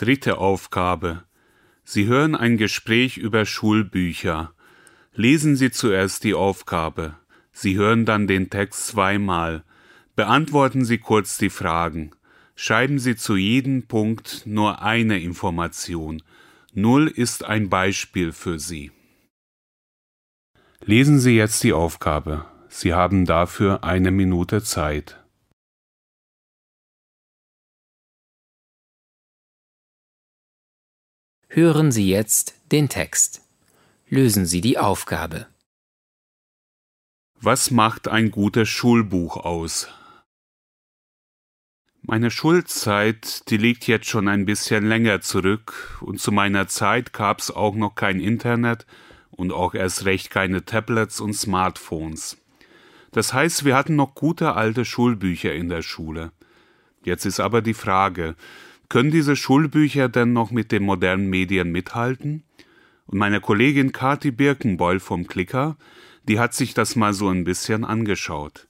Dritte Aufgabe. Sie hören ein Gespräch über Schulbücher. Lesen Sie zuerst die Aufgabe. Sie hören dann den Text zweimal. Beantworten Sie kurz die Fragen. Schreiben Sie zu jedem Punkt nur eine Information. 0 ist ein Beispiel für Sie. Lesen Sie jetzt die Aufgabe. Sie haben dafür 1 Minute Zeit. Hören Sie jetzt den Text. Lösen Sie die Aufgabe. Was macht ein gutes Schulbuch aus? Meine Schulzeit, die liegt jetzt schon ein bisschen länger zurück und zu meiner Zeit gab's auch noch kein Internet und auch erst recht keine Tablets und Smartphones. Das heißt, wir hatten noch gute alte Schulbücher in der Schule. Jetzt ist aber die Frage, können diese Schulbücher denn noch mit den modernen Medien mithalten? Und meine Kollegin Kathi Birkenbeul vom Klicker, die hat sich das mal so ein bisschen angeschaut.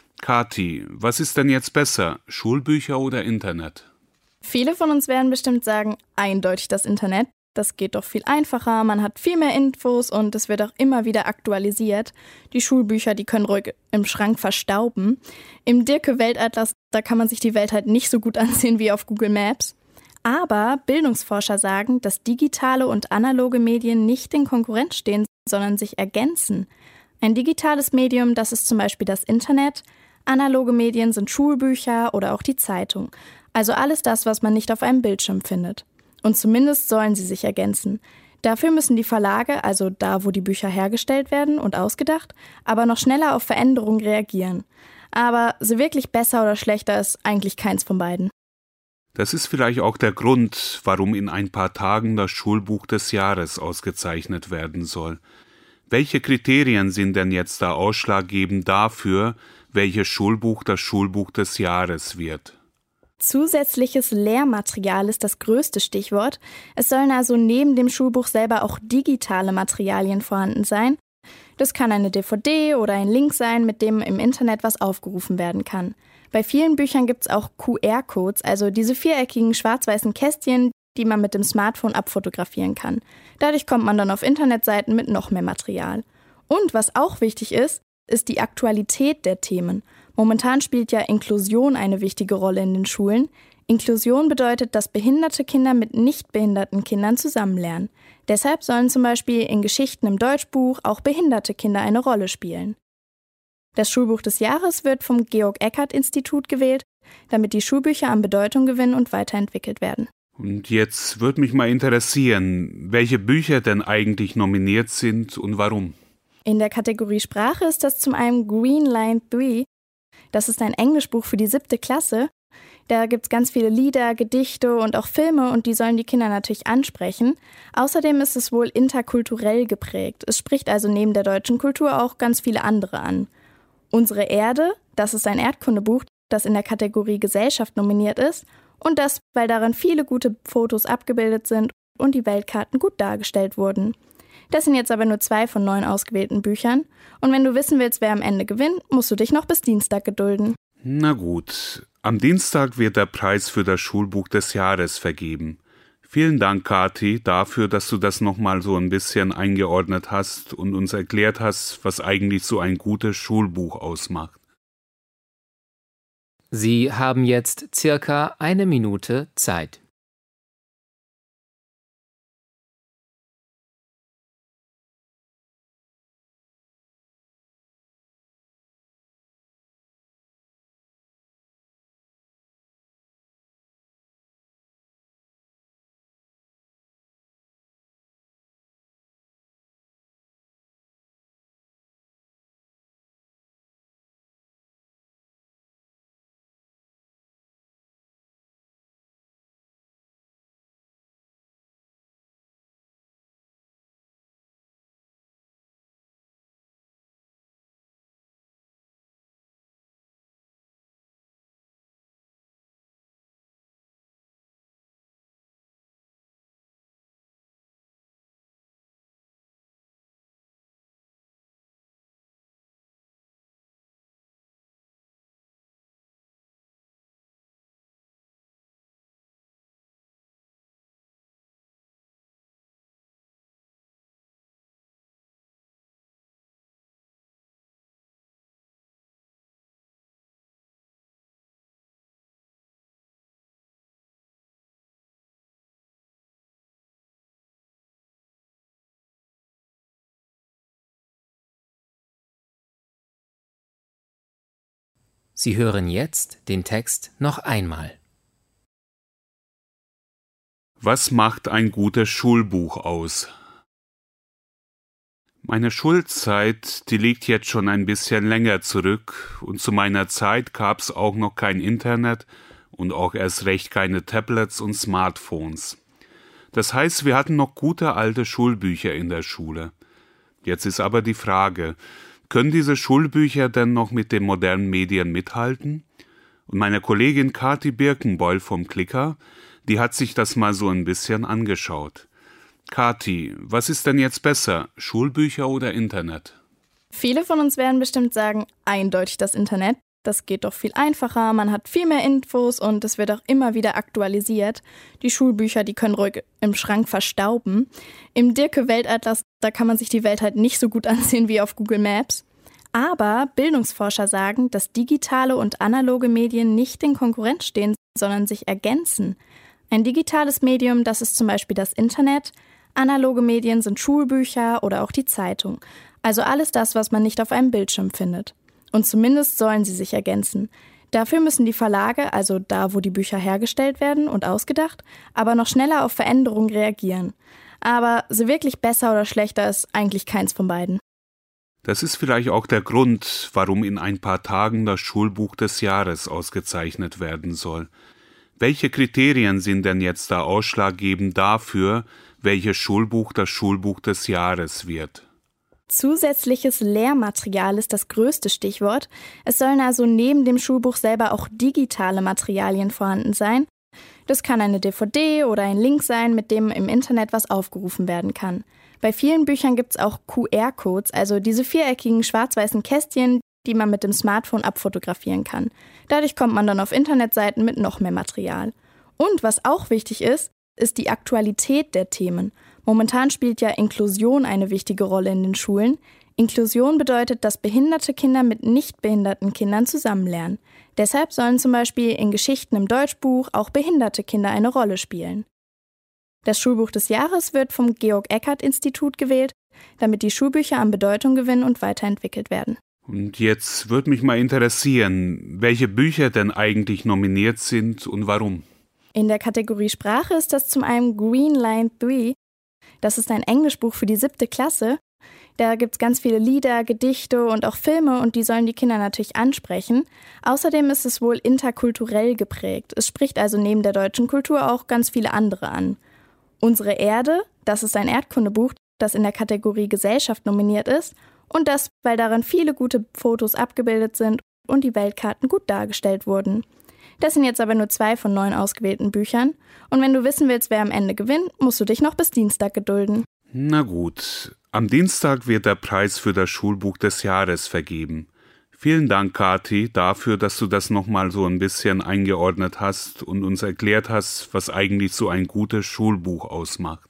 Kathi, was ist denn jetzt besser, Schulbücher oder Internet? Viele von uns werden bestimmt sagen, eindeutig das Internet. Das geht doch viel einfacher, man hat viel mehr Infos und es wird auch immer wieder aktualisiert. Die Schulbücher, die können ruhig im Schrank verstauben. Im Dirke-Weltatlas, da kann man sich die Welt halt nicht so gut ansehen wie auf Google Maps. Aber Bildungsforscher sagen, dass digitale und analoge Medien nicht in Konkurrenz stehen, sondern sich ergänzen. Ein digitales Medium, das ist zum Beispiel das Internet. Analoge Medien sind Schulbücher oder auch die Zeitung. Also alles das, was man nicht auf einem Bildschirm findet. Und zumindest sollen sie sich ergänzen. Dafür müssen die Verlage, also da, wo die Bücher hergestellt werden und ausgedacht, aber noch schneller auf Veränderungen reagieren. Aber so wirklich besser oder schlechter ist eigentlich keins von beiden. Das ist vielleicht auch der Grund, warum in ein paar Tagen das Schulbuch des Jahres ausgezeichnet werden soll. Welche Kriterien sind denn jetzt da ausschlaggebend dafür, welches Schulbuch das Schulbuch des Jahres wird? Zusätzliches Lehrmaterial ist das größte Stichwort. Es sollen also neben dem Schulbuch selber auch digitale Materialien vorhanden sein. Das kann eine DVD oder ein Link sein, mit dem im Internet was aufgerufen werden kann. Bei vielen Büchern gibt es auch QR-Codes, also diese viereckigen schwarz-weißen Kästchen, die man mit dem Smartphone abfotografieren kann. Dadurch kommt man dann auf Internetseiten mit noch mehr Material. Und was auch wichtig ist die Aktualität der Themen. Momentan spielt ja Inklusion eine wichtige Rolle in den Schulen. Inklusion bedeutet, dass behinderte Kinder mit nicht behinderten Kindern zusammenlernen. Deshalb sollen zum Beispiel in Geschichten im Deutschbuch auch behinderte Kinder eine Rolle spielen. Das Schulbuch des Jahres wird vom Georg-Eckert-Institut gewählt, damit die Schulbücher an Bedeutung gewinnen und weiterentwickelt werden. Und jetzt würde mich mal interessieren, welche Bücher denn eigentlich nominiert sind und warum. In der Kategorie Sprache ist das zum einen Green Line 3. Das ist ein Englischbuch für die 7. Klasse. Da gibt es ganz viele Lieder, Gedichte und auch Filme und die sollen die Kinder natürlich ansprechen. Außerdem ist es wohl interkulturell geprägt. Es spricht also neben der deutschen Kultur auch ganz viele andere an. Unsere Erde, das ist ein Erdkundebuch, das in der Kategorie Gesellschaft nominiert ist. Und das, weil darin viele gute Fotos abgebildet sind und die Weltkarten gut dargestellt wurden. Das sind jetzt aber nur 2 von 9 ausgewählten Büchern. Und wenn du wissen willst, wer am Ende gewinnt, musst du dich noch bis Dienstag gedulden. Na gut, am Dienstag wird der Preis für das Schulbuch des Jahres vergeben. Vielen Dank, Kathi, dafür, dass du das nochmal so ein bisschen eingeordnet hast und uns erklärt hast, was eigentlich so ein gutes Schulbuch ausmacht. Sie haben jetzt circa 1 Minute Zeit. Sie hören jetzt den Text noch einmal. Was macht ein gutes Schulbuch aus? Meine Schulzeit, die liegt jetzt schon ein bisschen länger zurück und zu meiner Zeit gab's auch noch kein Internet und auch erst recht keine Tablets und Smartphones. Das heißt, wir hatten noch gute alte Schulbücher in der Schule. Jetzt ist aber die Frage, können diese Schulbücher denn noch mit den modernen Medien mithalten? Und meine Kollegin Kathi Birkenbeul vom Klicker, die hat sich das mal so ein bisschen angeschaut. Kathi, was ist denn jetzt besser, Schulbücher oder Internet? Viele von uns werden bestimmt sagen, eindeutig das Internet. Das geht doch viel einfacher, man hat viel mehr Infos und es wird auch immer wieder aktualisiert. Die Schulbücher, die können ruhig im Schrank verstauben. Im Dirke-Weltatlas, da kann man sich die Welt halt nicht so gut ansehen wie auf Google Maps. Aber Bildungsforscher sagen, dass digitale und analoge Medien nicht in Konkurrenz stehen, sondern sich ergänzen. Ein digitales Medium, das ist zum Beispiel das Internet. Analoge Medien sind Schulbücher oder auch die Zeitung. Also alles das, was man nicht auf einem Bildschirm findet. Und zumindest sollen sie sich ergänzen. Dafür müssen die Verlage, also da, wo die Bücher hergestellt werden und ausgedacht, aber noch schneller auf Veränderungen reagieren. Aber so wirklich besser oder schlechter ist eigentlich keins von beiden. Das ist vielleicht auch der Grund, warum in ein paar Tagen das Schulbuch des Jahres ausgezeichnet werden soll. Welche Kriterien sind denn jetzt da ausschlaggebend dafür, welches Schulbuch das Schulbuch des Jahres wird? Zusätzliches Lehrmaterial ist das größte Stichwort. Es sollen also neben dem Schulbuch selber auch digitale Materialien vorhanden sein. Das kann eine DVD oder ein Link sein, mit dem im Internet was aufgerufen werden kann. Bei vielen Büchern gibt es auch QR-Codes, also diese viereckigen schwarz-weißen Kästchen, die man mit dem Smartphone abfotografieren kann. Dadurch kommt man dann auf Internetseiten mit noch mehr Material. Und was auch wichtig ist die Aktualität der Themen. Momentan spielt ja Inklusion eine wichtige Rolle in den Schulen. Inklusion bedeutet, dass behinderte Kinder mit nicht behinderten Kindern zusammenlernen. Deshalb sollen zum Beispiel in Geschichten im Deutschbuch auch behinderte Kinder eine Rolle spielen. Das Schulbuch des Jahres wird vom Georg-Eckert-Institut gewählt, damit die Schulbücher an Bedeutung gewinnen und weiterentwickelt werden. Und jetzt würde mich mal interessieren, welche Bücher denn eigentlich nominiert sind und warum. In der Kategorie Sprache ist das zum einen Green Line 3. Das ist ein Englischbuch für die 7. Klasse. Da gibt es ganz viele Lieder, Gedichte und auch Filme und die sollen die Kinder natürlich ansprechen. Außerdem ist es wohl interkulturell geprägt. Es spricht also neben der deutschen Kultur auch ganz viele andere an. Unsere Erde, das ist ein Erdkundebuch, das in der Kategorie Gesellschaft nominiert ist. Und das, weil darin viele gute Fotos abgebildet sind und die Weltkarten gut dargestellt wurden. Das sind jetzt aber nur 2 von 9 ausgewählten Büchern. Und wenn du wissen willst, wer am Ende gewinnt, musst du dich noch bis Dienstag gedulden. Na gut, am Dienstag wird der Preis für das Schulbuch des Jahres vergeben. Vielen Dank, Kathi, dafür, dass du das nochmal so ein bisschen eingeordnet hast und uns erklärt hast, was eigentlich so ein gutes Schulbuch ausmacht.